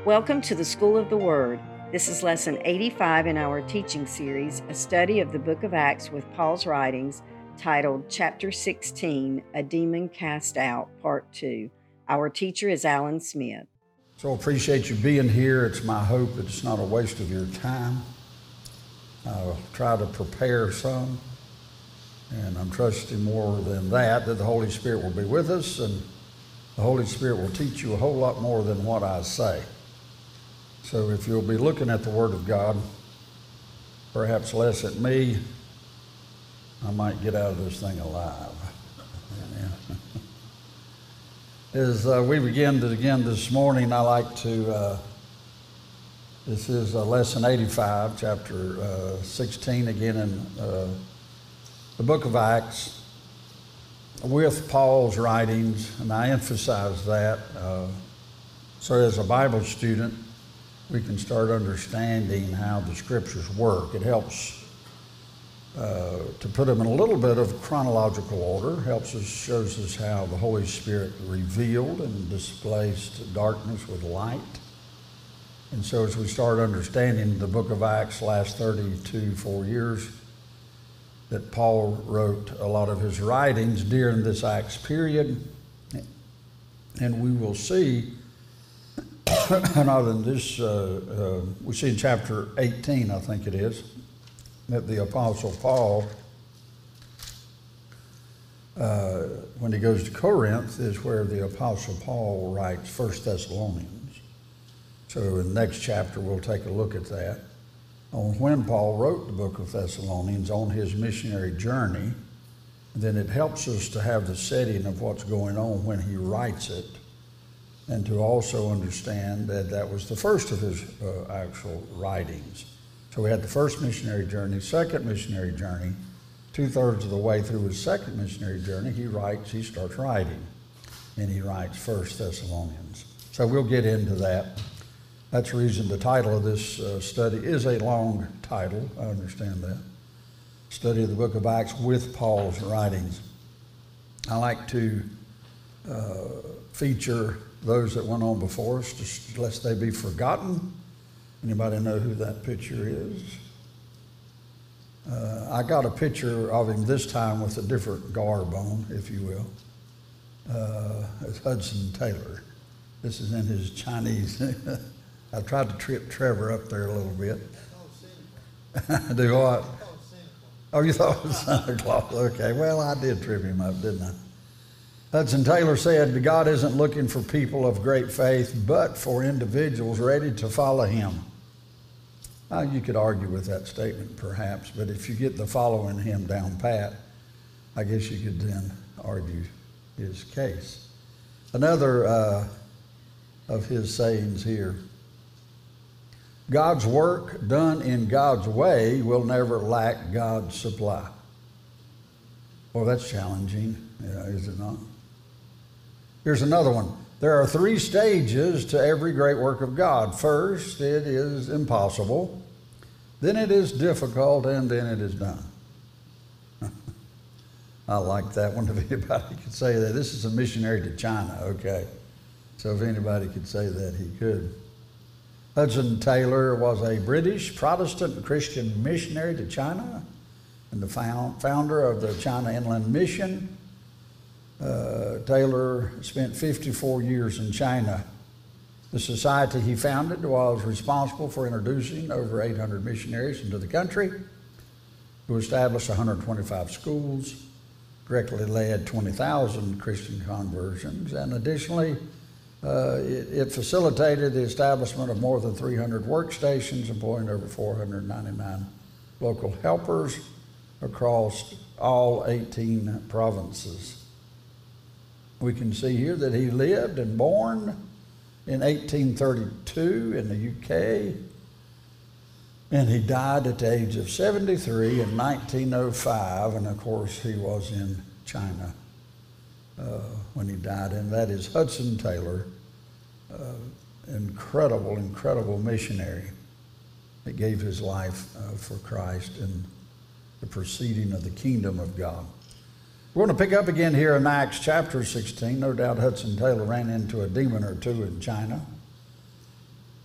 Welcome to the School of the Word. This is lesson 85 in our teaching series, a study of the book of Acts with Paul's writings, titled Chapter 16, A Demon Cast Out, Part 2. Our teacher is Alan Smith. So appreciate you being here. It's my hope that it's not a waste of your time. I'll try to prepare some, and I'm trusting more than that the Holy Spirit will be with us, and the Holy Spirit will teach you a whole lot more than what I say. So if you'll be looking at the Word of God, perhaps less at me, I might get out of this thing alive. As we begin this morning, I like to, this is lesson 85, chapter 16, again in the book of Acts, with Paul's writings, and I emphasize that. So as a Bible student, we can start understanding how the scriptures work. It helps to put them in a little bit of chronological order, shows us how the Holy Spirit revealed and displaced darkness with light. And so as we start understanding the book of Acts, last 4 years, that Paul wrote a lot of his writings during this Acts period, and we will see in this, we see in chapter 18, I think it is, that the Apostle Paul, when he goes to Corinth, is where the Apostle Paul writes 1 Thessalonians. So in the next chapter, we'll take a look at that, on when Paul wrote the book of Thessalonians on his missionary journey. And then it helps us to have the setting of what's going on when he writes it, and to also understand that that was the first of his actual writings. So we had the first missionary journey, second missionary journey. 2/3 of the way through his second missionary journey, he starts writing, and he writes 1 Thessalonians. So we'll get into that. That's the reason the title of this study is a long title. I understand that. Study of the book of Acts with Paul's writings. I like to feature those that went on before us, just lest they be forgotten. Anybody know who that picture is? I got a picture of him this time with a different garb on, if you will. It's Hudson Taylor. This is in his Chinese. I tried to trip Trevor up there a little bit. Do what? Oh, you thought it was Santa Claus? Okay, well, I did trip him up, didn't I? Hudson Taylor said, God isn't looking for people of great faith, but for individuals ready to follow him. You could argue with that statement, perhaps, but if you get the following him down pat, I guess you could then argue his case. Another of his sayings here: God's work done in God's way will never lack God's supply. Well, that's challenging, is it not? Here's another one. There are 3 stages to every great work of God. First, it is impossible. Then it is difficult, and then it is done. I like that one. If anybody could say that. This is a missionary to China, okay. So if anybody could say that, he could. Hudson Taylor was a British Protestant Christian missionary to China and the founder of the China Inland Mission. Taylor spent 54 years in China. The society he founded was responsible for introducing over 800 missionaries into the country, who established 125 schools, directly led 20,000 Christian conversions, and additionally, it facilitated the establishment of more than 300 workstations, employing over 499 local helpers across all 18 provinces. We can see here that he lived and born in 1832 in the UK, and he died at the age of 73 in 1905, and of course he was in China when he died, and that is Hudson Taylor, incredible missionary that gave his life for Christ and the proceeding of the kingdom of God. We're going to pick up again here in Acts chapter 16. No doubt Hudson Taylor ran into a demon or two in China.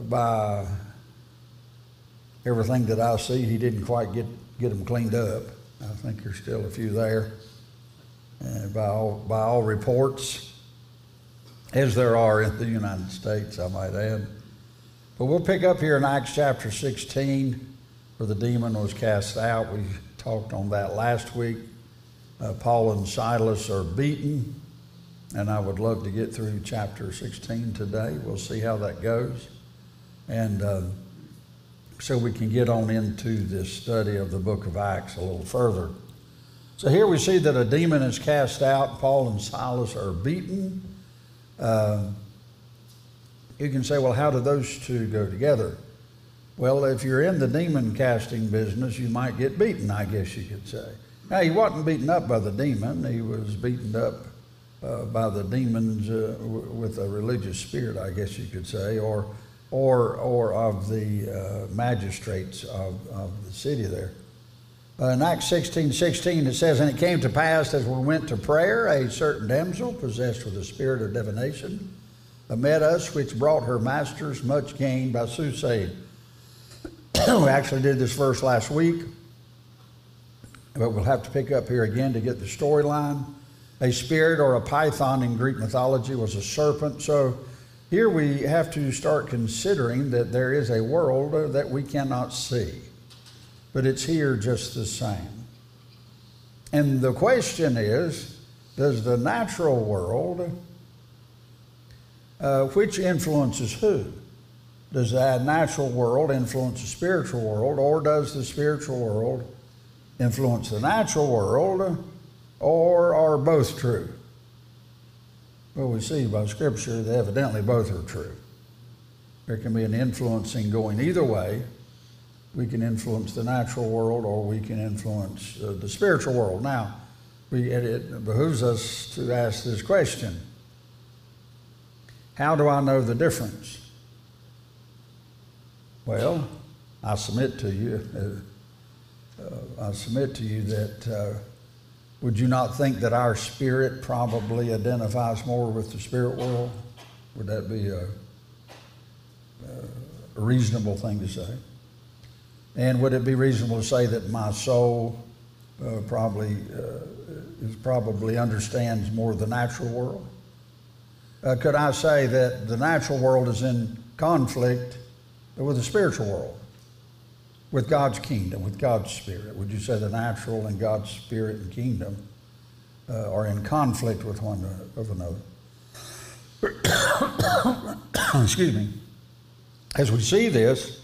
by everything that I see, he didn't quite get them cleaned up. I think there's still a few there. And by all reports, as there are in the United States, I might add. But we'll pick up here in Acts chapter 16, where the demon was cast out. We talked on that last week. Paul and Silas are beaten, and I would love to get through chapter 16 today. We'll see how that goes. And so we can get on into this study of the book of Acts a little further. So here we see that a demon is cast out. Paul and Silas are beaten. You can say, well, how do those two go together? Well, if you're in the demon casting business, you might get beaten, I guess you could say. Now, he wasn't beaten up by the demon. He was beaten up by the demons with a religious spirit, I guess you could say, or of the magistrates of the city there. In Acts 16:16, it says, "And it came to pass as we went to prayer, a certain damsel possessed with a spirit of divination met us, which brought her masters much gain by soothsaying." We actually did this verse last week, but we'll have to pick up here again to get the storyline. A spirit, or a python in Greek mythology, was a serpent. So here we have to start considering that there is a world that we cannot see, but it's here just the same. And the question is, does the natural world, which influences who? Does that natural world influence the spiritual world, or does the spiritual world influence the natural world, or are both true? Well, we see by Scripture that evidently both are true. There can be an influencing going either way. We can influence the natural world, or we can influence the spiritual world. Now, it behooves us to ask this question: how do I know the difference? Well, I submit to you that would you not think that our spirit probably identifies more with the spirit world? Would that be a reasonable thing to say? And would it be reasonable to say that my soul probably understands more of the natural world? Could I say that the natural world is in conflict with the spiritual world, with God's kingdom, with God's spirit? Would you say the natural and God's spirit and kingdom are in conflict with one another? Excuse me. As we see this,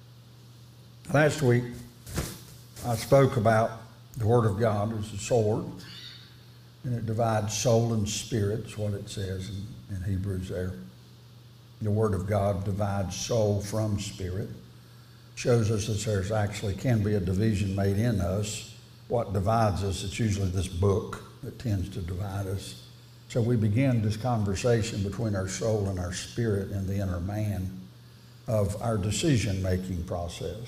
last week I spoke about the Word of God as a sword, and it divides soul and spirit, is what it says in Hebrews there. The Word of God divides soul from spirit. Shows us that there's actually can be a division made in us. What divides us, it's usually this book that tends to divide us. So we begin this conversation between our soul and our spirit and the inner man of our decision-making process.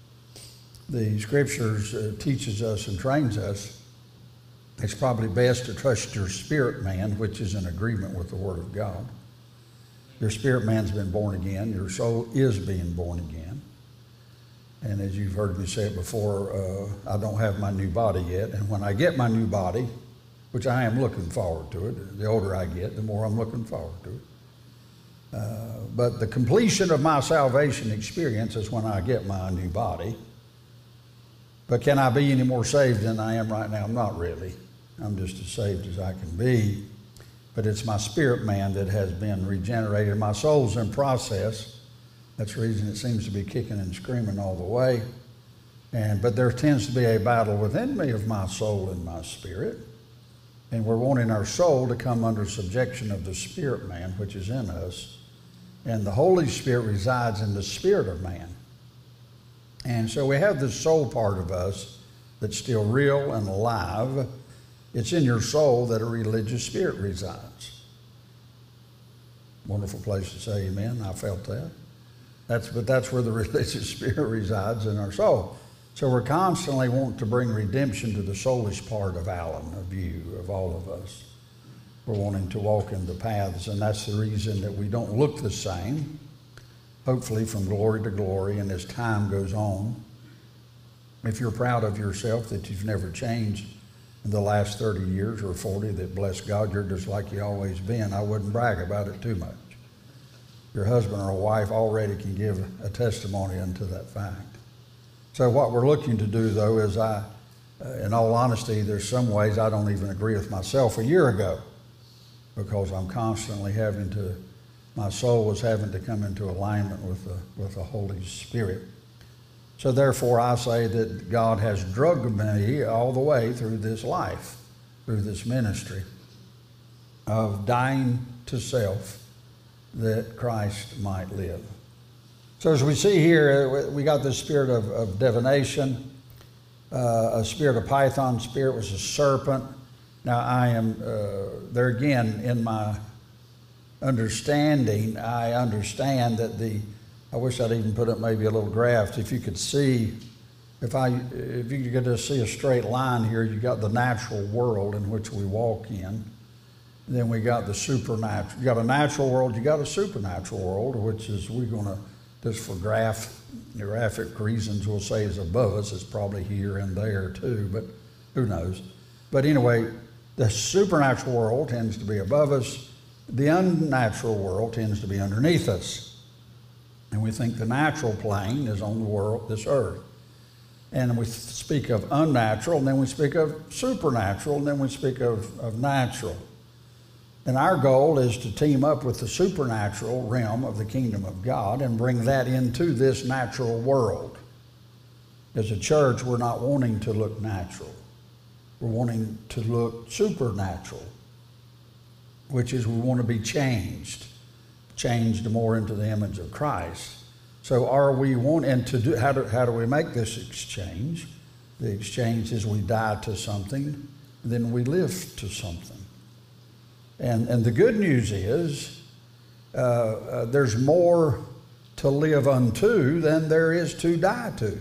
The Scriptures teaches us and trains us. It's probably best to trust your spirit man, which is in agreement with the Word of God. Your spirit man's been born again. Your soul is being born again. And as you've heard me say it before, I don't have my new body yet. And when I get my new body, which I am looking forward to it, the older I get, the more I'm looking forward to it. But the completion of my salvation experience is when I get my new body. But can I be any more saved than I am right now? Not really. I'm just as saved as I can be. But it's my spirit man that has been regenerated. My soul's in process. That's the reason it seems to be kicking and screaming all the way. But there tends to be a battle within me of my soul and my spirit. And we're wanting our soul to come under subjection of the spirit man, which is in us. And the Holy Spirit resides in the spirit of man. And so we have this soul part of us that's still real and alive. It's in your soul that a religious spirit resides. Wonderful place to say amen. I felt that. But that's where the religious spirit resides, in our soul. So we're constantly wanting to bring redemption to the soulish part of Alan, of you, of all of us. We're wanting to walk in the paths, and that's the reason that we don't look the same. hopefully from glory to glory, and as time goes on. If you're proud of yourself that you've never changed in the last 30 years or 40, that bless God, you're just like you always been, I wouldn't brag about it too much. Your husband or wife already can give a testimony unto that fact. So what we're looking to do, though, is in all honesty, there's some ways I don't even agree with myself a year ago, because I'm constantly my soul was having to come into alignment with the Holy Spirit. So therefore I say that God has drugged me all the way through this life, through this ministry of dying to self that Christ might live. So as we see here, we got this spirit of divination, a spirit of Python. Spirit was a serpent. Now I am, there again, in my understanding, I understand that I wish I'd even put up maybe a little graph. If you could see, if you could just see a straight line here, you got the natural world in which we walk in. Then we got the supernatural. You got a natural world, you got a supernatural world, which is, we're going to, just for graphic reasons, we'll say is above us. It's probably here and there too, but who knows. But anyway, the supernatural world tends to be above us. The unnatural world tends to be underneath us. And we think the natural plane is on the world, this earth. And we speak of unnatural, and then we speak of supernatural, and then we speak of natural. And our goal is to team up with the supernatural realm of the kingdom of God and bring that into this natural world. As a church, we're not wanting to look natural. We're wanting to look supernatural, which is we want to be changed more into the image of Christ. So are we wanting to do, how do we make this exchange? The exchange is we die to something, then we live to something. And the good news is there's more to live unto than there is to die to.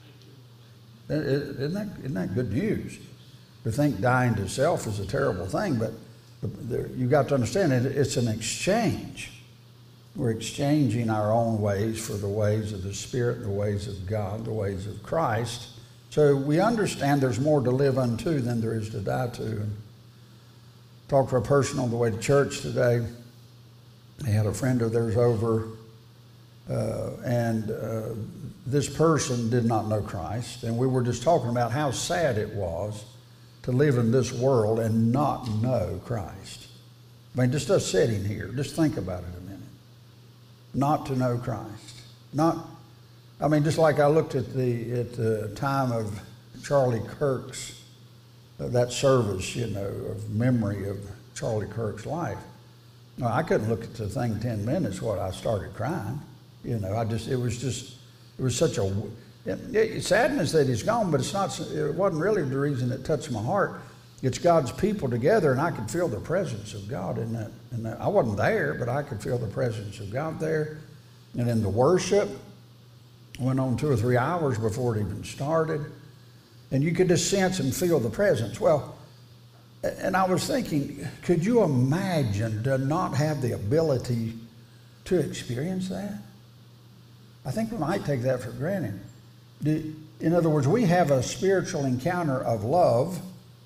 Isn't that good news? We think dying to self is a terrible thing, but you've got to understand it's an exchange. We're exchanging our own ways for the ways of the Spirit, the ways of God, the ways of Christ. So we understand there's more to live unto than there is to die to. And talked to a person on the way to church today. They had a friend of theirs over, and this person did not know Christ. And we were just talking about how sad it was to live in this world and not know Christ. I mean, just us sitting here, just think about it a minute. Not to know Christ. Just like I looked at the time of Charlie Kirk's, that service, of memory of Charlie Kirk's life. No, I couldn't look at the thing 10 minutes when I started crying. It was such a sadness that he's gone, but it wasn't really the reason it touched my heart. It's God's people together, and I could feel the presence of God in that. I wasn't there, but I could feel the presence of God there. And in the worship, went on 2 or 3 hours before it even started. And you could just sense and feel the presence. Well, and I was thinking, could you imagine to not have the ability to experience that? I think we might take that for granted. In other words, we have a spiritual encounter of love.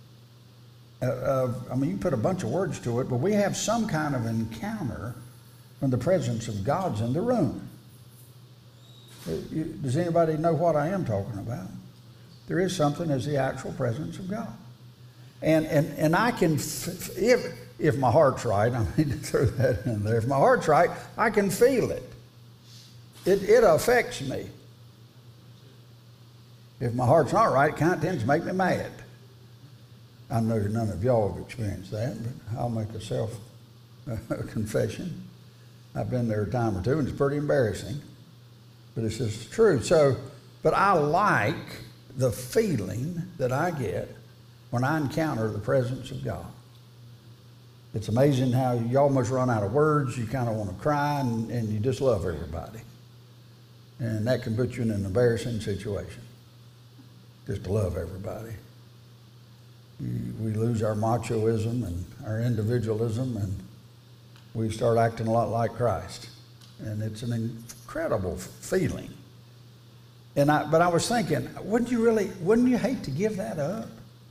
You can put a bunch of words to it, but we have some kind of encounter when the presence of God's in the room. Does anybody know what I am talking about? There is something as the actual presence of God. And I can, if my heart's right, I need to throw that in there. If my heart's right, I can feel it. It affects me. If my heart's not right, it kind of tends to make me mad. I know none of y'all have experienced that, but I'll make a self-confession. I've been there a time or two, and it's pretty embarrassing, but it's just true. But I like the feeling that I get when I encounter the presence of God. It's amazing how you almost run out of words. You kind of want to cry, and you just love everybody. And that can put you in an embarrassing situation, just to love everybody. We lose our machoism and our individualism, and we start acting a lot like Christ. and it's an incredible feeling. But I was thinking, wouldn't you hate to give that up?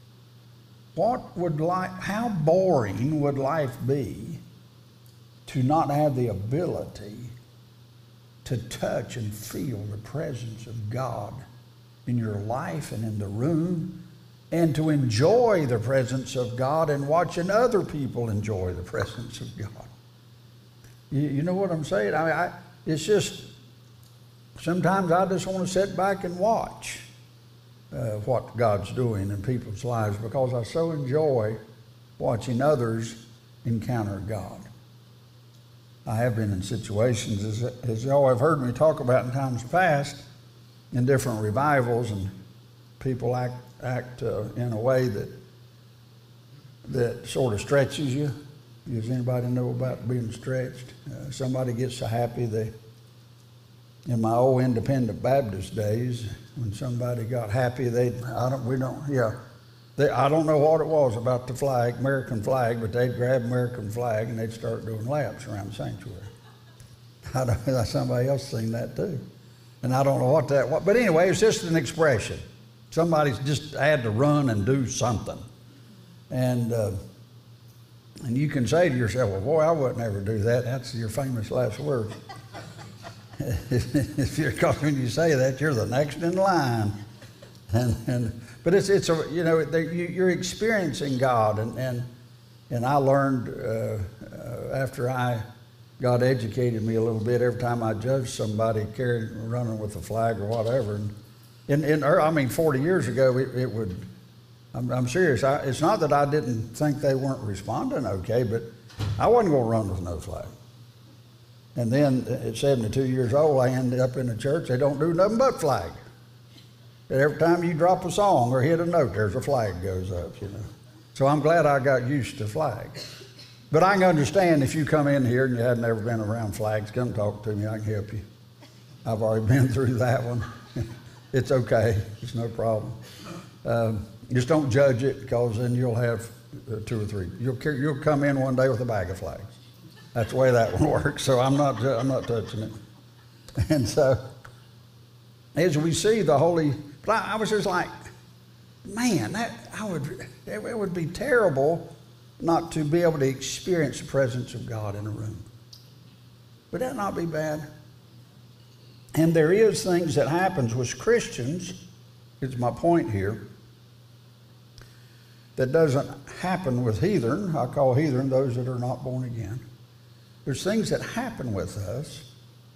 How boring would life be to not have the ability to touch and feel the presence of God in your life and in the room, and to enjoy the presence of God and watching other people enjoy the presence of God? You know what I'm saying? It's just, sometimes I just want to sit back and watch what God's doing in people's lives, because I so enjoy watching others encounter God. I have been in situations, as y'all have heard me talk about in times past, in different revivals, and people act in a way that sort of stretches you. Does anybody know about being stretched? Somebody gets so happy in my old Independent Baptist days, when somebody got happy, I don't know what it was about the flag, American flag, but they'd grab American flag and they'd start doing laps around the sanctuary. Somebody else seen that too. And I don't know what that was. But anyway, it's just an expression. Somebody's just had to run and do something. And you can say to yourself, well, boy, I wouldn't ever do that. That's your famous last words. Because when you say that, you're the next in line. But you're experiencing God, and I learned after God educated me a little bit. Every time I judged somebody running with a flag or whatever, and 40 years ago, it would. I'm serious. It's not that I didn't think they weren't responding okay, but I wasn't going to run with no flag. And then at 72 years old, I ended up in a church. They don't do nothing but flag. And every time you drop a song or hit a note, there's a flag goes up, So I'm glad I got used to flags. But I can understand if you come in here and you hadn't ever been around flags, come talk to me. I can help you. I've already been through that one. It's okay. It's no problem. Just don't judge it, because then you'll have 2 or 3. You'll come in one day with a bag of flags. That's the way that one works. So I'm not touching it. And so as we see the holy, but I was just like, man, it would be terrible not to be able to experience the presence of God in a room. Would that not be bad? And there is things that happens with Christians, it's my point here, that doesn't happen with heathen. I call heathen those that are not born again. There's things that happen with us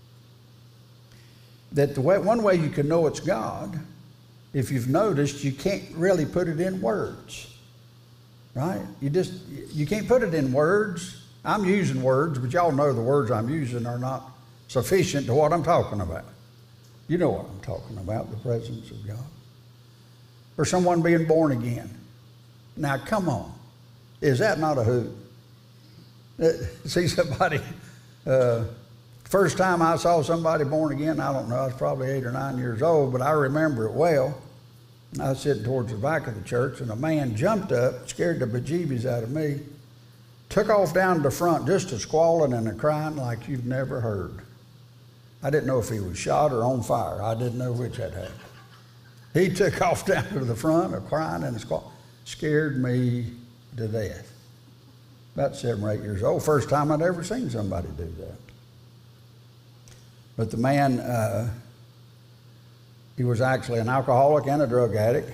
that one way you can know it's God, if you've noticed, you can't really put it in words, right? You can't put it in words. I'm using words, but y'all know the words I'm using are not sufficient to what I'm talking about. You know what I'm talking about, the presence of God. Or someone being born again. Now, come on. Is that not a hoot? See somebody, first time I saw somebody born again, I don't know, I was probably 8 or 9 years old, but I remember it well. I was sitting towards the back of the church, and a man jumped up, scared the bejeebies out of me, took off down to the front just a squalling and a crying like you've never heard. I didn't know if he was shot or on fire. I didn't know which had happened. He took off down to the front, a crying and a squalling. Scared me to death. About 7 or 8 years old. First time I'd ever seen somebody do that. But the man, he was actually an alcoholic and a drug addict.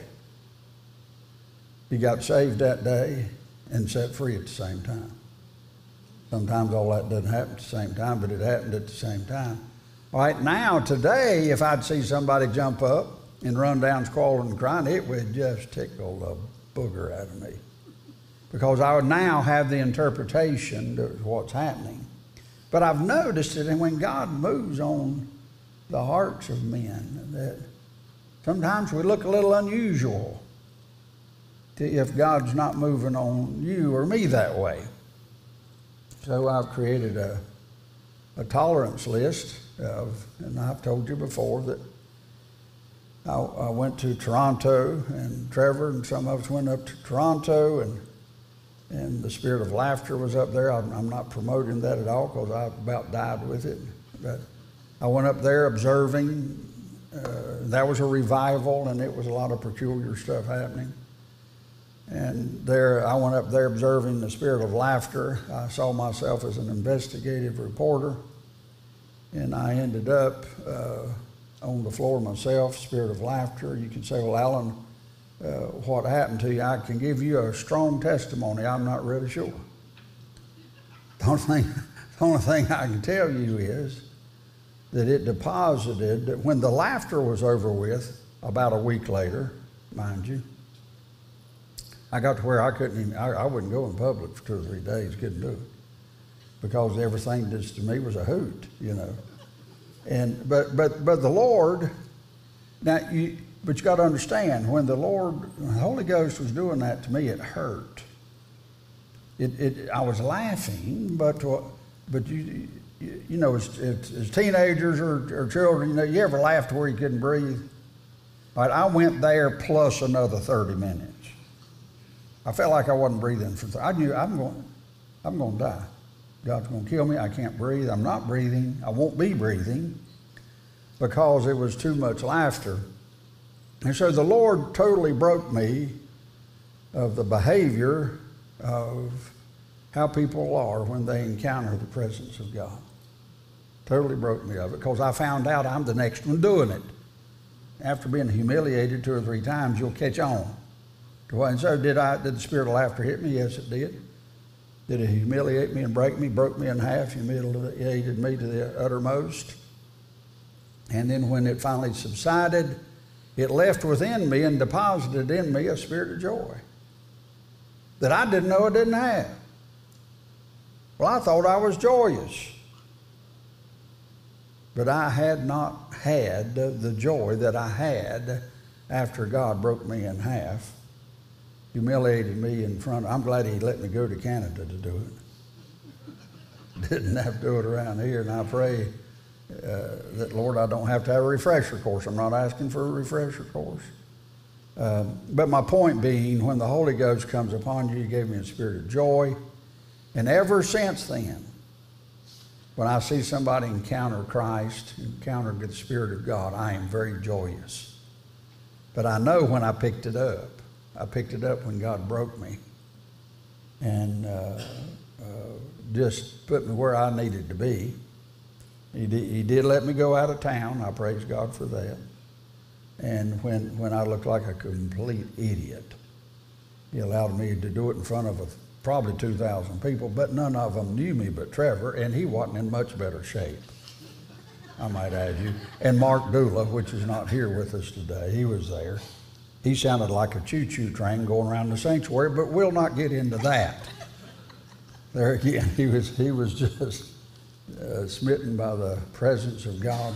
He got saved that day and set free at the same time. Sometimes all that doesn't happen at the same time, but it happened at the same time. All right, now, today, if I'd see somebody jump up and run down squalling and crying, it would just tickle the booger out of me. Because I would now have the interpretation of what's happening. But I've noticed that when God moves on the hearts of men, that sometimes we look a little unusual if God's not moving on you or me that way. So I've created a tolerance list and I've told you before that I went to Toronto, and Trevor and some of us went up to Toronto, and the Spirit of Laughter was up there. I'm not promoting that at all, because I about died with it. But I went up there observing. That was a revival, and it was a lot of peculiar stuff happening. And there, I went up there observing the spirit of laughter. I saw myself as an investigative reporter, and I ended up on the floor myself, spirit of laughter. You can say, well, Alan, what happened to you? I can give you a strong testimony. I'm not really sure. The only thing I can tell you is that it deposited, that when the laughter was over with, about a week later, mind you, I got to where I couldn't even, I wouldn't go in public for 2 or 3 days, couldn't do it. Because everything just to me was a hoot, you know. And but the Lord, but you got to understand, when the Holy Ghost was doing that to me, it hurt. I was laughing, but you know, as teenagers or children, you know, you ever laughed where you couldn't breathe? All right, I went there plus another 30 minutes. I felt like I wasn't breathing I knew I'm going to die. God's going to kill me. I can't breathe. I'm not breathing. I won't be breathing because it was too much laughter. And so the Lord totally broke me of the behavior of how people are when they encounter the presence of God. Totally broke me of it because I found out I'm the next one doing it. After being humiliated 2 or 3 times, you'll catch on. And so did the spirit of laughter hit me? Yes, it did. Did it humiliate me and break me? Broke me in half, humiliated me to the uttermost. And then when it finally subsided, it left within me and deposited in me a spirit of joy that I didn't know I didn't have. Well, I thought I was joyous. But I had not had the joy that I had after God broke me in half, humiliated me in front. I'm glad he let me go to Canada to do it. Didn't have to do it around here, and I pray that, Lord, I don't have to have a refresher course. I'm not asking for a refresher course. But my point being, when the Holy Ghost comes upon you, he gave me a spirit of joy. And ever since then, when I see somebody encounter Christ, encounter the Spirit of God, I am very joyous. But I know when I picked it up. I picked it up when God broke me and just put me where I needed to be. He did let me go out of town. I praise God for that. And when I looked like a complete idiot, he allowed me to do it in front of probably 2,000 people, but none of them knew me but Trevor, and he wasn't in much better shape, I might add you. And Mark Dula, which is not here with us today, he was there. He sounded like a choo-choo train going around the sanctuary, but we'll not get into that. There again, he was just smitten by the presence of God.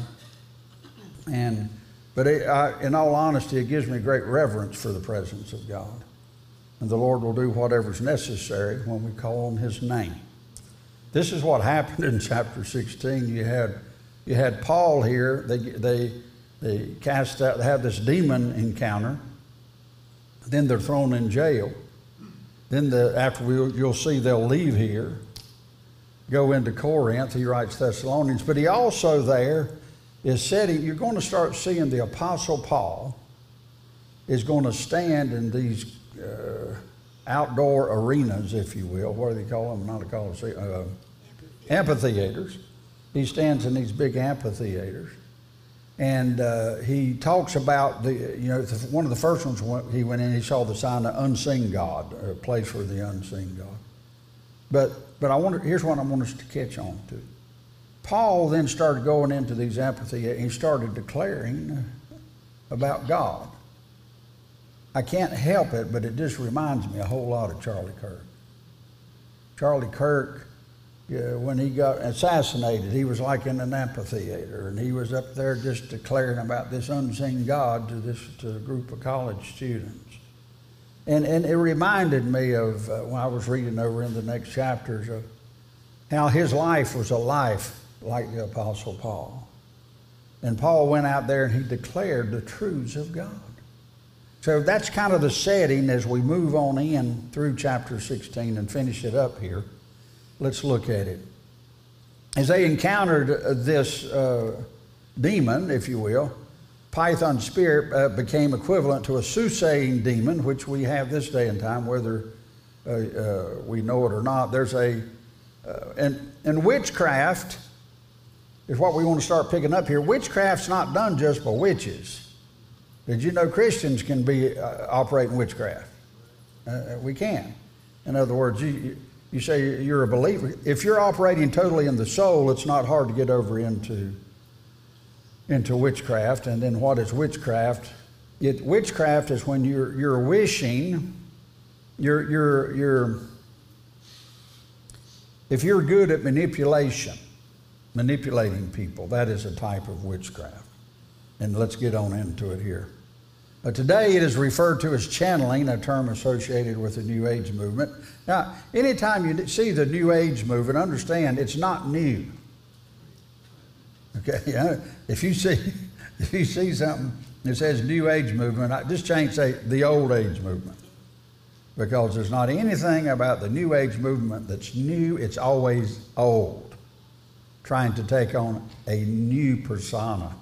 But in all honesty, it gives me great reverence for the presence of God. And the Lord will do whatever's necessary when we call on his name. This is what happened in chapter 16. You had Paul here. They cast out, they have this demon encounter. Then they're thrown in jail. Then you'll see they'll leave here, go into Corinth. He writes Thessalonians. But he also there is setting, you're going to start seeing the Apostle Paul is going to stand in these outdoor arenas, if you will. What do they call them? Not a coliseum. Amphitheaters. He stands in these big amphitheaters. And he talks about one of the first ones he went in, he saw the sign of unseen God, a place for the unseen God. But here's what I want us to catch on to. Paul then started going into these amphitheaters. He started declaring about God. I can't help it, but it just reminds me a whole lot of Charlie Kirk. Charlie Kirk, when he got assassinated, he was like in an amphitheater, and he was up there just declaring about this unseen God to a group of college students. And it reminded me of when I was reading over in the next chapters of how his life was a life like the Apostle Paul. And Paul went out there and he declared the truths of God. So that's kind of the setting as we move on in through chapter 16 and finish it up here. Let's look at it. as they encountered this demon, if you will, Python spirit became equivalent to a soothsaying demon, which we have this day and time, whether we know it or not. There's and witchcraft is what we want to start picking up here. Witchcraft's not done just by witches. Did you know Christians can be operating witchcraft? We can. In other words, you say you're a believer. If you're operating totally in the soul, it's not hard to get over into witchcraft. And then what is witchcraft? Witchcraft is when you're wishing, if you're good at manipulating people, that is a type of witchcraft. And let's get on into it here. Today it is referred to as channeling, a term associated with the New Age movement. Now, anytime you see the New Age movement, understand it's not new. Okay, if you see something that says New Age movement, just change, say the Old Age movement, because there's not anything about the New Age movement that's new. It's always old, trying to take on a new persona.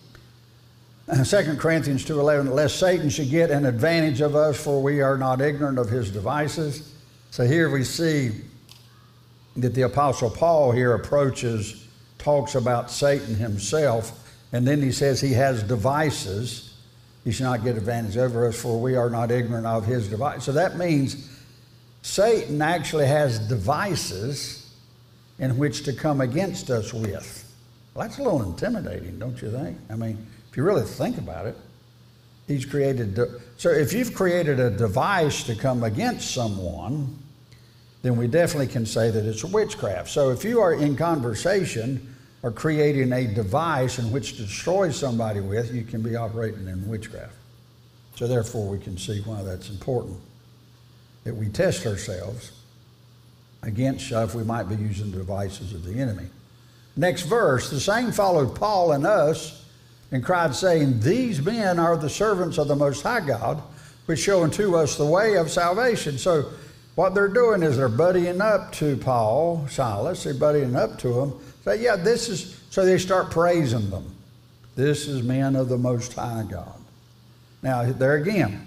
2 Corinthians 2:11, lest Satan should get an advantage of us, for we are not ignorant of his devices. So here we see that the Apostle Paul here talks about Satan himself, and then he says he has devices. He should not get advantage over us, for we are not ignorant of his devices. So that means Satan actually has devices in which to come against us with. Well, that's a little intimidating, don't you think? I mean, if you really think about it, he's created. So if you've created a device to come against someone, then we definitely can say that it's witchcraft. So if you are in conversation or creating a device in which to destroy somebody with, you can be operating in witchcraft. So therefore we can see why that's important, that we test ourselves against stuff we might be using the devices of the enemy. Next verse, the same followed Paul and us, and cried, saying, these men are the servants of the Most High God, which show unto us the way of salvation. So what they're doing is they're buddying up to Paul, Silas, they're buddying up to them. Say, yeah, so they start praising them. This is men of the Most High God. Now, there again,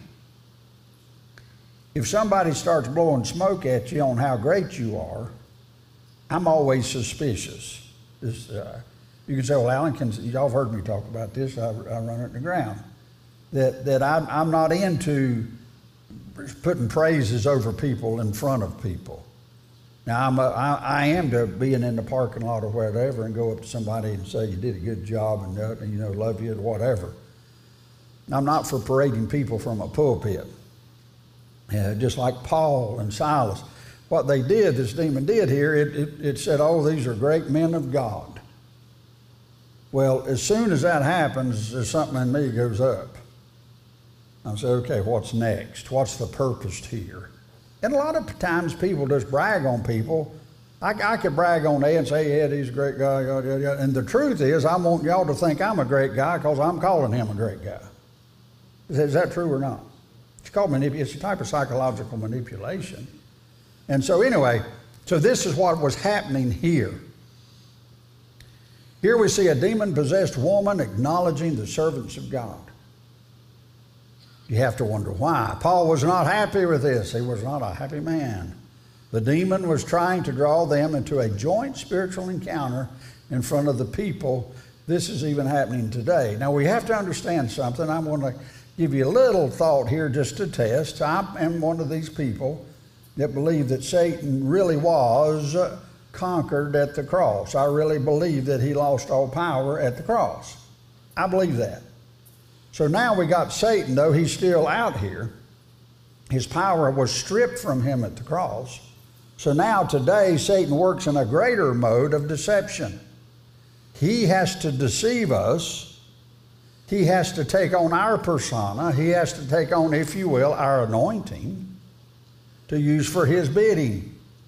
if somebody starts blowing smoke at you on how great you are, I'm always suspicious. You can say, well, Alan, y'all have heard me talk about this. I run it in the ground. That I'm not into putting praises over people in front of people. Now, I am to being in the parking lot or whatever and go up to somebody and say, you did a good job and love you and whatever. I'm not for parading people from a pulpit. Just like Paul and Silas. What they did, this demon did here, it said, oh, these are great men of God. Well, as soon as that happens, there's something in me goes up. I say, okay, what's next? What's the purpose here? And a lot of times people just brag on people. I could brag on Ed and say, Ed, he's a great guy. And the truth is, I want y'all to think I'm a great guy because I'm calling him a great guy. Is that true or not? It's called manipulation. It's a type of psychological manipulation. And so anyway, so this is what was happening here. Here we see a demon-possessed woman acknowledging the servants of God. You have to wonder why. Paul was not happy with this. He was not a happy man. The demon was trying to draw them into a joint spiritual encounter in front of the people. This is even happening today. Now we have to understand something. I'm going to give you a little thought here just to test. I am one of these people that believe that Satan really was conquered at the cross. I really believe that he lost all power at the cross. I believe that. So now we got Satan, though he's still out here. His power was stripped from him at the cross. So now today Satan works in a greater mode of deception. He has to deceive us. He has to take on our persona. He has to take on, if you will, our anointing to use for his bidding.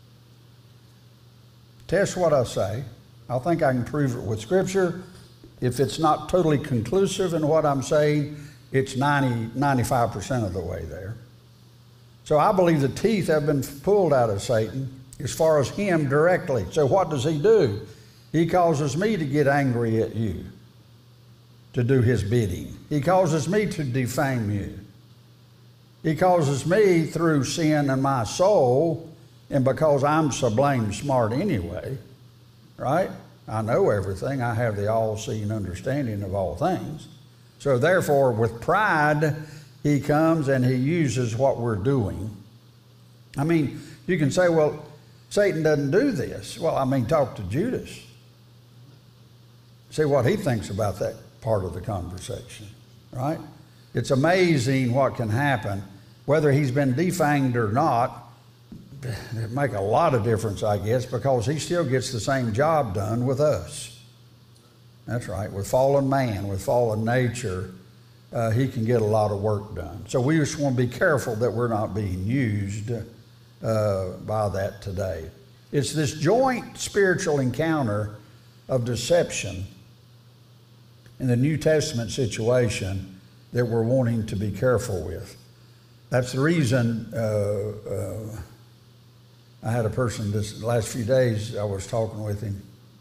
Test what I say. I think I can prove it with Scripture. If it's not totally conclusive in what I'm saying, it's 95% of the way there. So I believe the teeth have been pulled out of Satan as far as him directly. So what does he do? He causes me to get angry at you, to do his bidding. He causes me to defame you. He causes me through sin in my soul, and because I'm so blame smart anyway, right? I know everything. I have the all-seeing understanding of all things. So therefore, with pride, he comes and he uses what we're doing. I mean, you can say, well, Satan doesn't do this. Well, I mean, talk to Judas. See what he thinks about that part of the conversation, right? It's amazing what can happen. Whether he's been defanged or not, it make a lot of difference, I guess, because he still gets the same job done with us. That's right. With fallen man, with fallen nature, he can get a lot of work done. So we just want to be careful that we're not being used by that today. It's this joint spiritual encounter of deception in the New Testament situation that we're wanting to be careful with. That's the reason I had a person this last few days, I was talking with him.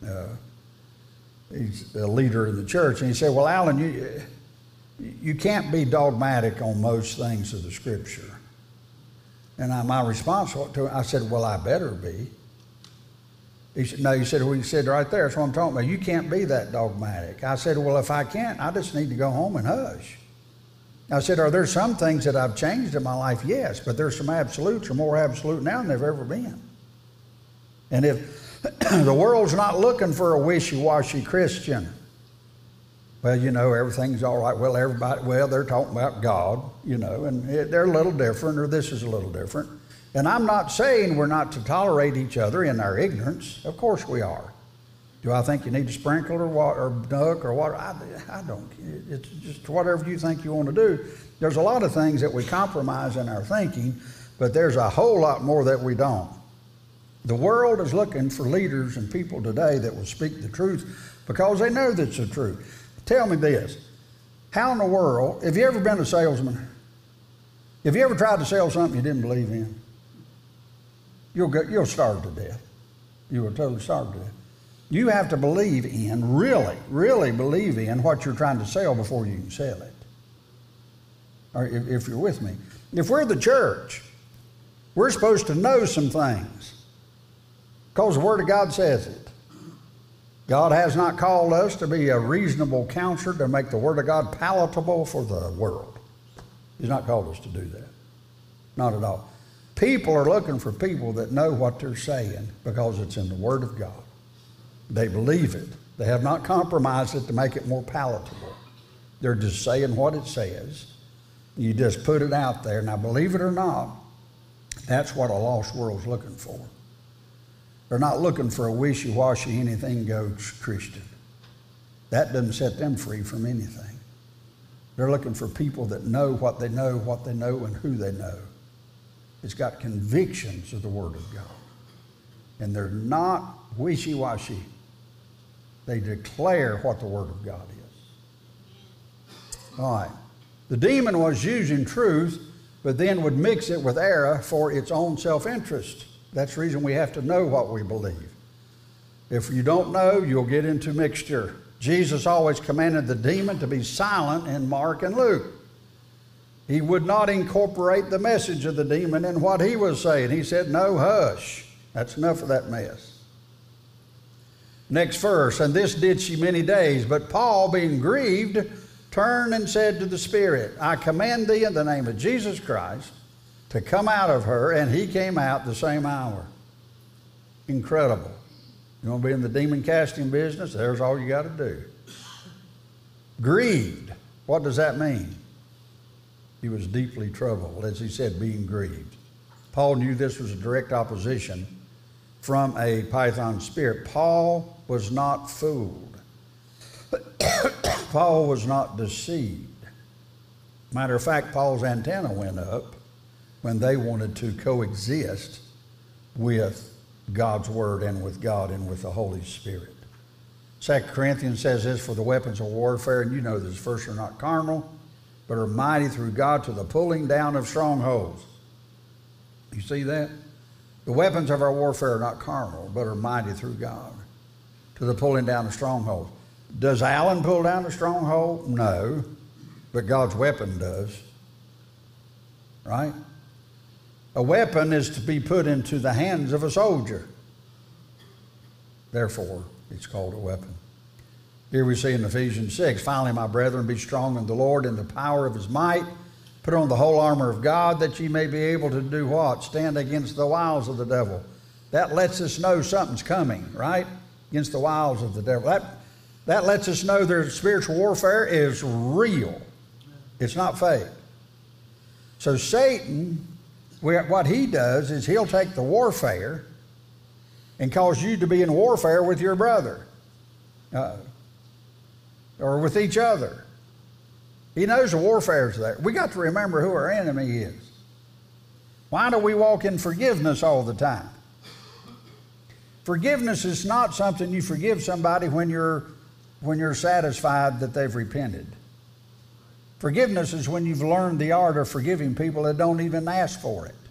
He's a leader in the church, and he said, well, Alan, you can't be dogmatic on most things of the Scripture. And my response to him, I said, well, I better be. He said, no, well, he said right there, that's what I'm talking about. You can't be that dogmatic. I said, well, if I can't, I just need to go home and hush. I said, are there some things that I've changed in my life? Yes, but there's some absolutes, or more absolute now than they've ever been. And if the world's not looking for a wishy-washy Christian, well, you know, everything's all right. Well, they're talking about God, you know, and they're a little different, or this is a little different. And I'm not saying we're not to tolerate each other in our ignorance. Of course we are. Do I think you need to sprinkle or water, or duck or water? I don't. It's just whatever you think you want to do. There's a lot of things that we compromise in our thinking, but there's a whole lot more that we don't. The world is looking for leaders and people today that will speak the truth because they know that's the truth. Tell me this. How in the world, have you ever been a salesman? Have you ever tried to sell something you didn't believe in? You'll starve to death. You will totally starve to death. You have to believe in, really believe in what you're trying to sell before you can sell it. Or if you're with me. If we're the church, we're supposed to know some things because the Word of God says it. God has not called us to be a reasonable counselor to make the Word of God palatable for the world. He's not called us to do that. Not at all. People are looking for people that know what they're saying because it's in the Word of God. They believe it. They have not compromised it to make it more palatable. They're just saying what it says. You just put it out there. Now, believe it or not, that's what a lost world's looking for. They're not looking for a wishy-washy, anything goes Christian. That doesn't set them free from anything. They're looking for people that know, what they know, and who they know. It's got convictions of the Word of God. And they're not wishy-washy. They declare what the Word of God is. All right. The demon was using truth, but then would mix it with error for its own self-interest. That's the reason we have to know what we believe. If you don't know, you'll get into mixture. Jesus always commanded the demon to be silent in Mark and Luke. He would not incorporate the message of the demon in what he was saying. He said, no, hush. That's enough of that mess. Next verse, and this did she many days, but Paul, being grieved, turned and said to the spirit, I command thee in the name of Jesus Christ to come out of her, and he came out the same hour. Incredible. You want to be in the demon casting business? There's all you got to do. Grieved. What does that mean? He was deeply troubled, as he said, being grieved. Paul knew this was a direct opposition from a python spirit. Paul was not fooled. Paul was not deceived. Matter of fact, Paul's antenna went up when they wanted to coexist with God's Word and with God and with the Holy Spirit. 2 Corinthians says this, for the weapons of warfare, and you know this, first are not carnal, but are mighty through God to the pulling down of strongholds. You see that? The weapons of our warfare are not carnal, but are mighty through God to to the pulling down of strongholds. Does Alan pull down a stronghold? No, but God's weapon does. Right? A weapon is to be put into the hands of a soldier. Therefore, it's called a weapon. Here we see in Ephesians 6, finally, my brethren, be strong in the Lord and the power of his might. Put on the whole armor of God that ye may be able to do what? Stand against the wiles of the devil. That lets us know something's coming, right? Against the wiles of the devil. That lets us know their spiritual warfare is real. It's not fake. So Satan, what he does is he'll take the warfare and cause you to be in warfare with your brother or with each other. He knows the warfare is there. We got to remember who our enemy is. Why do we walk in forgiveness all the time? Forgiveness is not something you forgive somebody when you're satisfied that they've repented. Forgiveness is when you've learned the art of forgiving people that don't even ask for it.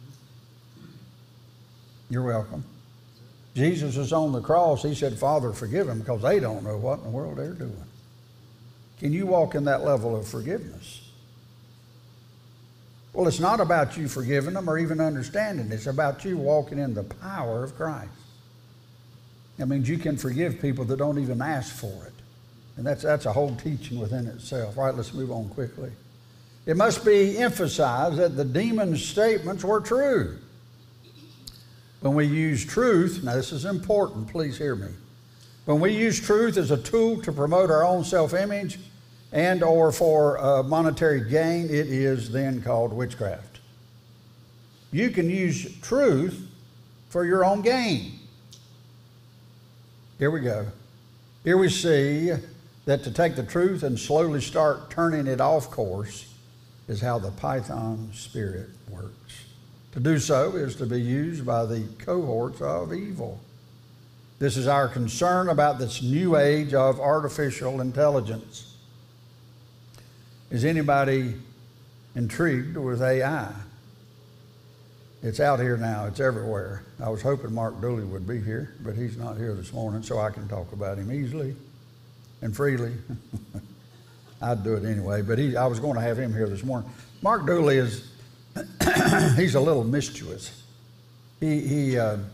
You're welcome. Jesus was on the cross. He said, Father, forgive them because they don't know what in the world they're doing. Can you walk in that level of forgiveness? Well, it's not about you forgiving them or even understanding. It's about you walking in the power of Christ. That means you can forgive people that don't even ask for it. And that's a whole teaching within itself. All right, let's move on quickly. It must be emphasized that the demon's statements were true. When we use truth, now this is important, please hear me. When we use truth as a tool to promote our own self-image and or for monetary gain, it is then called witchcraft. You can use truth for your own gain. Here we go. Here we see that to take the truth and slowly start turning it off course is how the Python spirit works. To do so is to be used by the cohorts of evil. This is our concern about this new age of artificial intelligence. Is anybody intrigued with AI? It's out here now. It's everywhere. I was hoping Mark Dooley would be here, but he's not here this morning, so I can talk about him easily and freely. I'd do it anyway, but I was going to have him here this morning. Mark Dooley is, he's a little mischievous. He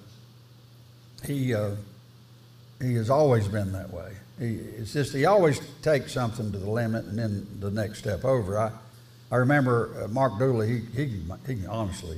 has always been that way. He always takes something to the limit and then the next step over. I remember Mark Dooley. He honestly,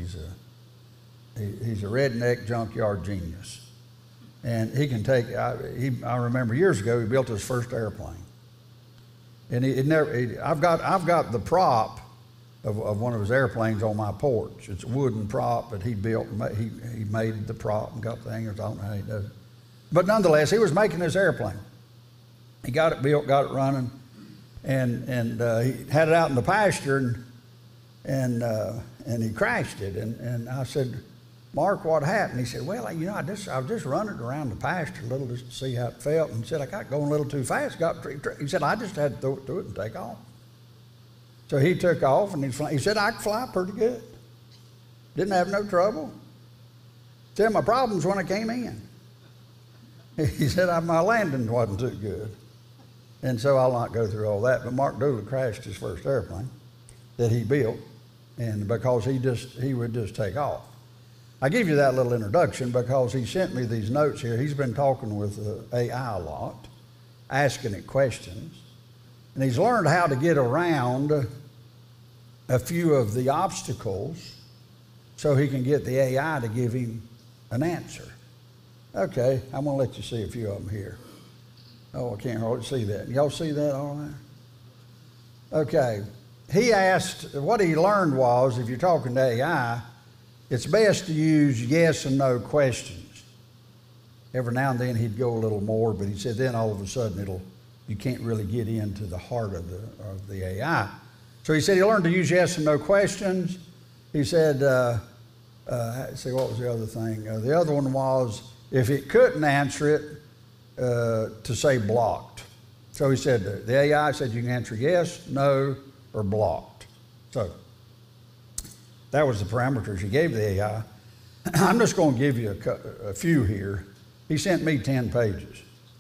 he's a redneck junkyard genius, and he can take. I remember years ago he built his first airplane, and I've got the prop of one of his airplanes on my porch. It's a wooden prop that he built. He made the prop and got the hangers. I don't know how he does it. But nonetheless, he was making this airplane. He got it built, got it running, and he had it out in the pasture, and he crashed it. And I said, Mark, what happened? He said, well, I was just running around the pasture a little just to see how it felt, and said I got going a little too fast. He said I just had to throw it to it and take off. So he took off, and he said I could fly pretty good. Didn't have no trouble. Said my problems when I came in. He said my landing wasn't too good. And so I'll not go through all that, but Mark Dooley crashed his first airplane that he built, and because he would just take off. I give you that little introduction because he sent me these notes here. He's been talking with AI a lot, asking it questions, and he's learned how to get around a few of the obstacles so he can get the AI to give him an answer. Okay, I'm going to let you see a few of them here. Oh, I can't hardly see that. Y'all see that all right? Okay, he asked, what he learned was, if you're talking to AI, it's best to use yes and no questions. Every now and then he'd go a little more, but he said then all of a sudden you can't really get into the heart of the AI. So he said he learned to use yes and no questions. He said, see, what was the other thing? The other one was, if it couldn't answer it, to say blocked. So he said, the AI said you can answer yes, no, or blocked. So that was the parameters he gave the AI. I'm just going to give you a few here. He sent me 10 pages.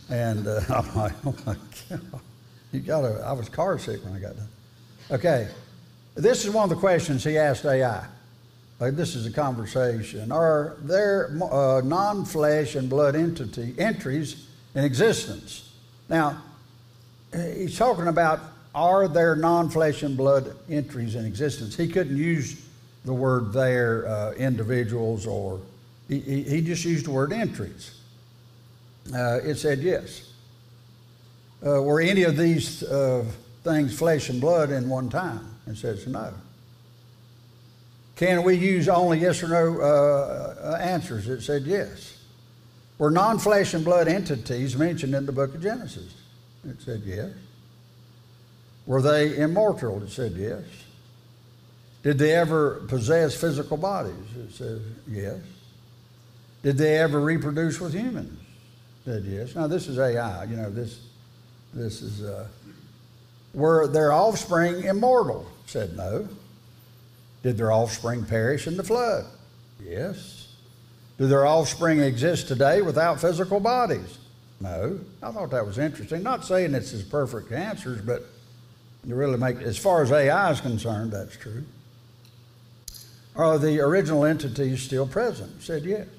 And I'm like, oh my God, I was car sick when I got done. Okay, this is one of the questions he asked AI. This is a conversation. Are there non-flesh and blood entries in existence? Now, he's talking about, are there non-flesh and blood entries in existence? He couldn't use the word there, individuals, or he just used the word entries. It said yes. Were any of these things flesh and blood in one time? It says no. Can we use only yes or no answers? It said yes. Were non-flesh and blood entities mentioned in the book of Genesis? It said yes. Were they immortal? It said yes. Did they ever possess physical bodies? It says yes. Did they ever reproduce with humans? It said yes. Now this is AI. You know, this is, were their offspring immortal? It said no. Did their offspring perish in the flood? Yes. Do their offspring exist today without physical bodies? No. I thought that was interesting. Not saying it's as perfect answers, but you really make, as far as AI is concerned, that's true. Are the original entities still present? It said yes.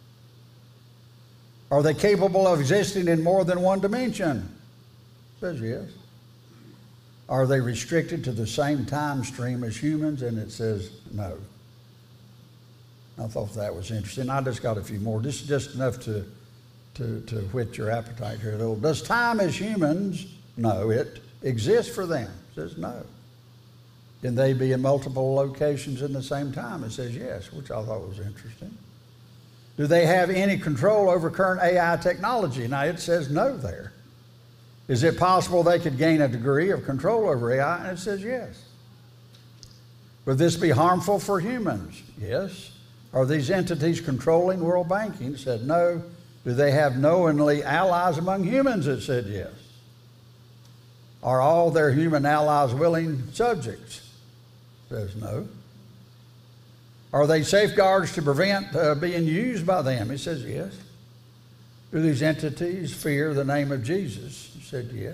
Are they capable of existing in more than one dimension? It says yes. Are they restricted to the same time stream as humans? And it says no. I thought that was interesting. I just got a few more. This is just enough to whet your appetite here a little. Does time as humans? No, it exists for them. It says no. Can they be in multiple locations in the same time? It says yes, which I thought was interesting. Do they have any control over current AI technology? Now it says no there. Is it possible they could gain a degree of control over AI? And it says yes. Would this be harmful for humans? Yes. Are these entities controlling world banking? It said no. Do they have knowingly allies among humans? It said yes. Are all their human allies willing subjects? It says no. Are they safeguards to prevent being used by them? It says yes. Do these entities fear the name of Jesus? It said yes.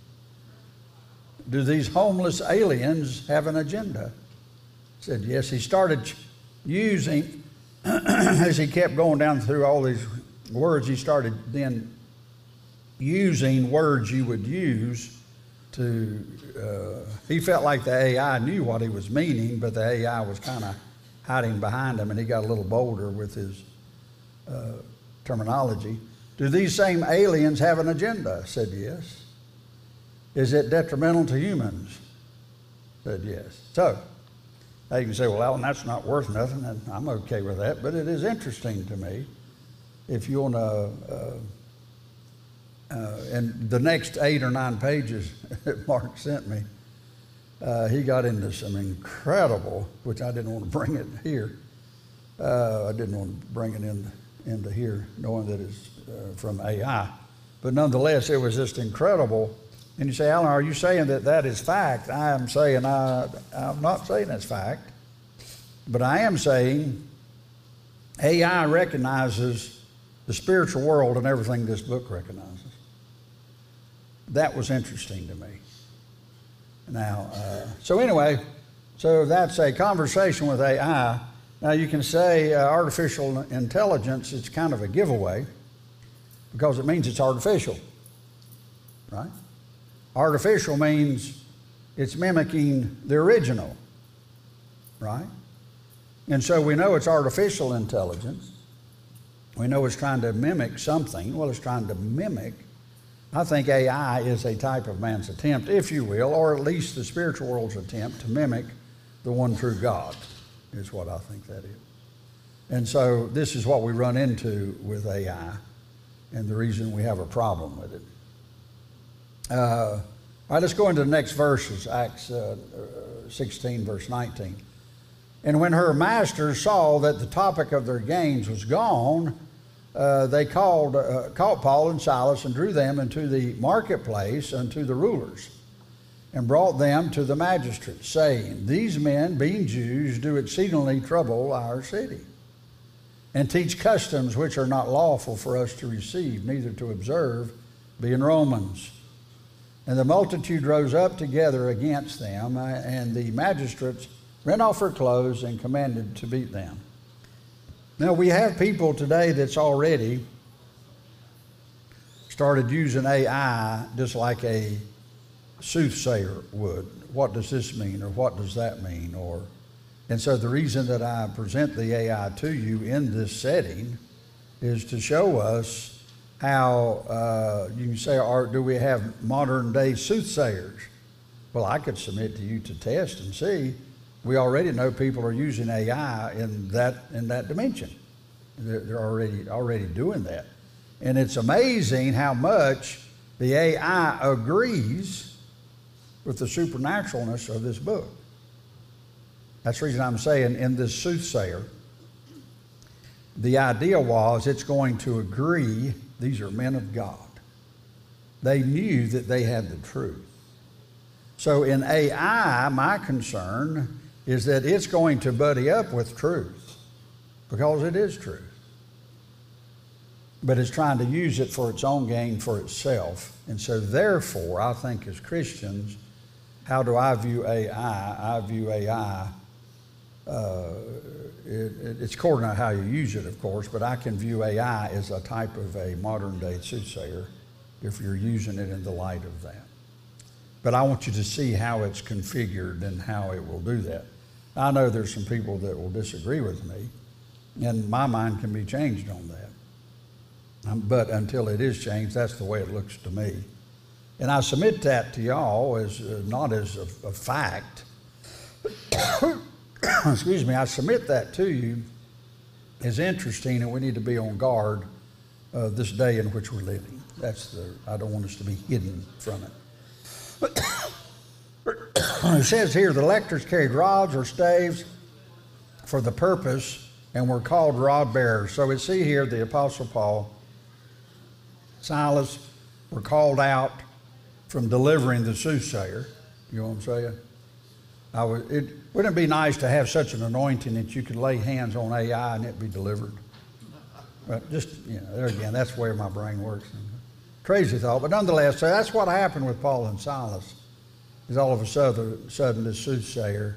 Do these homeless aliens have an agenda? It said yes. He started using, as he kept going down through all these words, he started then using words you would use to, he felt like the AI knew what he was meaning, but the AI was kind of hiding behind him, and he got a little bolder with his terminology. Do these same aliens have an agenda? I said yes. Is it detrimental to humans? I said yes. So, now you can say, well, Alan, that's not worth nothing, and I'm okay with that, but it is interesting to me. If you want to, and the next 8 or 9 pages that Mark sent me, he got into some incredible, which I didn't want to bring it here. I didn't want to bring it into here, knowing that it's from AI. But nonetheless, it was just incredible. And you say, Alan, are you saying that that is fact? I am saying, I'm not saying it's fact. But I am saying AI recognizes the spiritual world and everything this book recognizes. That was interesting to me. Now, so anyway, so that's a conversation with AI. Now you can say artificial intelligence, it's kind of a giveaway because it means it's artificial, right? Artificial means it's mimicking the original, right? And so we know it's artificial intelligence. We know it's trying to mimic something. Well, it's trying to mimic. I think AI is a type of man's attempt, if you will, or at least the spiritual world's attempt to mimic the one true God, is what I think that is. And so this is what we run into with AI, and the reason we have a problem with it. All right, let's go into the next verses, Acts 16, verse 19. And when her masters saw that the topic of their gains was gone, they caught Paul and Silas and drew them into the marketplace unto the rulers and brought them to the magistrates, saying, These men, being Jews, do exceedingly trouble our city and teach customs which are not lawful for us to receive, neither to observe, being Romans. And the multitude rose up together against them, and the magistrates rent off their clothes and commanded to beat them. Now, we have people today that's already started using AI just like a soothsayer would. What does this mean, or what does that mean? And so the reason that I present the AI to you in this setting is to show us how you can say, do we have modern day soothsayers? Well, I could submit to you to test and see. We already know people are using AI in that dimension. They're already doing that. And it's amazing how much the AI agrees with the supernaturalness of this book. That's the reason I'm saying in this soothsayer, the idea was it's going to agree. These are men of God. They knew that they had the truth. So in AI, my concern is that it's going to buddy up with truth because it is truth. But it's trying to use it for its own gain for itself. And so therefore, I think as Christians, how do I view AI? I view AI, it's according to how you use it, of course, but I can view AI as a type of a modern day soothsayer if you're using it in the light of that. But I want you to see how it's configured and how it will do that. I know there's some people that will disagree with me, and my mind can be changed on that. But until it is changed, that's the way it looks to me. And I submit that to y'all as not as a fact. Excuse me, I submit that to you as interesting, and we need to be on guard this day in which we're living. I don't want us to be hidden from it. It says here, the lectors carried rods or staves for the purpose and were called rod bearers. So we see here the Apostle Paul, Silas were called out from delivering the soothsayer. You know what I'm saying? Wouldn't it be nice to have such an anointing that you could lay hands on AI and it be delivered? But just, there again, that's where my brain works. Crazy thought, but nonetheless, so that's what happened with Paul and Silas. Is all of a sudden this soothsayer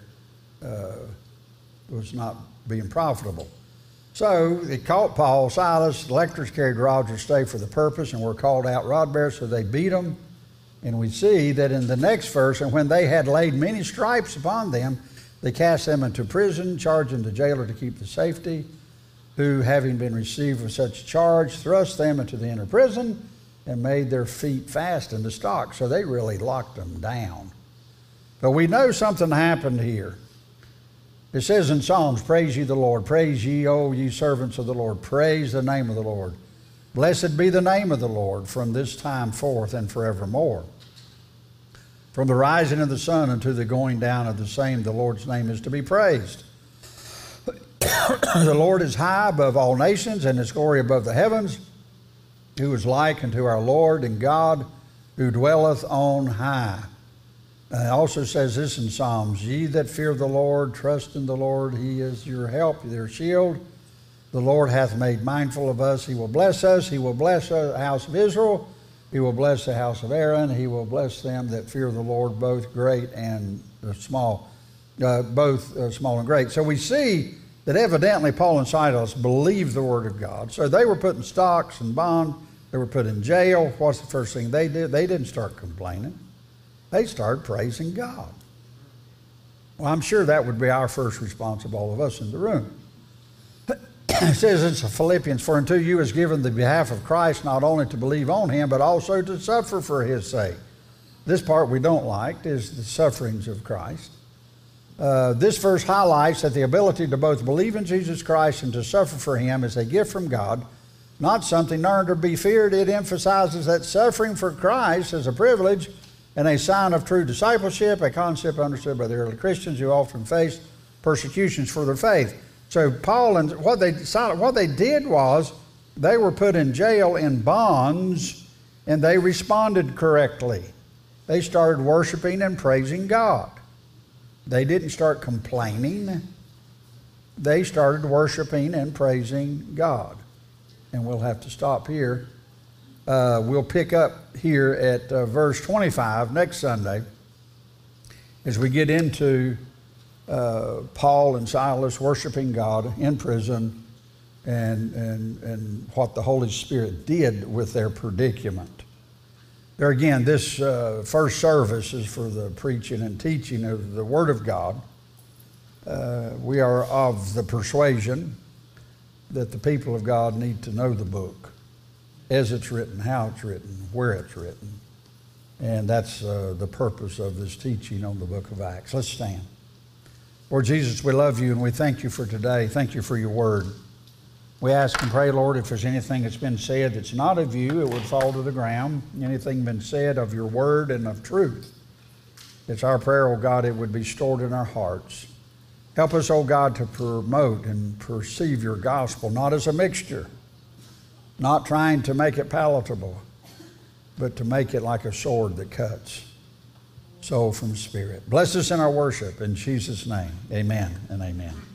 was not being profitable. So it caught Paul, Silas, the lectors carried rods or staves for the purpose and were called out rod bearers, so they beat them. And we see that in the next verse, and when they had laid many stripes upon them, they cast them into prison, charging the jailer to keep the safety, who, having been received with such charge, thrust them into the inner prison and made their feet fast in the stocks. So they really locked them down. But we know something happened here. It says in Psalms, praise ye the Lord, praise ye, O ye servants of the Lord, praise the name of the Lord. Blessed be the name of the Lord from this time forth and forevermore. From the rising of the sun unto the going down of the same, the Lord's name is to be praised. The Lord is high above all nations, and his glory above the heavens. Who is like unto our Lord and God, who dwelleth on high. And it also says this in Psalms, ye that fear the Lord, trust in the Lord. He is your help, your shield. The Lord hath made mindful of us. He will bless us. He will bless the house of Israel. He will bless the house of Aaron. He will bless them that fear the Lord, both great and small, both small and great. So we see that evidently Paul and Silas believed the word of God. So they were put in stocks and bond. They were put in jail. What's the first thing they did? They didn't start complaining. They started praising God. Well, I'm sure that would be our first response of all of us in the room. It says in Philippians, for unto you is given the behalf of Christ not only to believe on him, but also to suffer for his sake. This part we don't like is the sufferings of Christ. This verse highlights that the ability to both believe in Jesus Christ and to suffer for him is a gift from God, not something earned or be feared. It emphasizes that suffering for Christ is a privilege and a sign of true discipleship, a concept understood by the early Christians who often faced persecutions for their faith. So Paul and what they did was they were put in jail in bonds, and they responded correctly. They started worshiping and praising God. They didn't start complaining. They started worshiping and praising God. And we'll have to stop here We'll pick up here at verse 25 next Sunday as we get into Paul and Silas worshiping God in prison and what the Holy Spirit did with their predicament. There again, this first service is for the preaching and teaching of the Word of God. We are of the persuasion that the people of God need to know the book as it's written, how it's written, where it's written. And that's the purpose of this teaching on the book of Acts. Let's stand. Lord Jesus, we love you and we thank you for today. Thank you for your word. We ask and pray, Lord, if there's anything that's been said that's not of you, it would fall to the ground. Anything been said of your word and of truth, it's our prayer, oh God, it would be stored in our hearts. Help us, oh God, to promote and perceive your gospel, not as a mixture, not trying to make it palatable, but to make it like a sword that cuts soul from spirit. Bless us in our worship. In Jesus' name, amen and amen.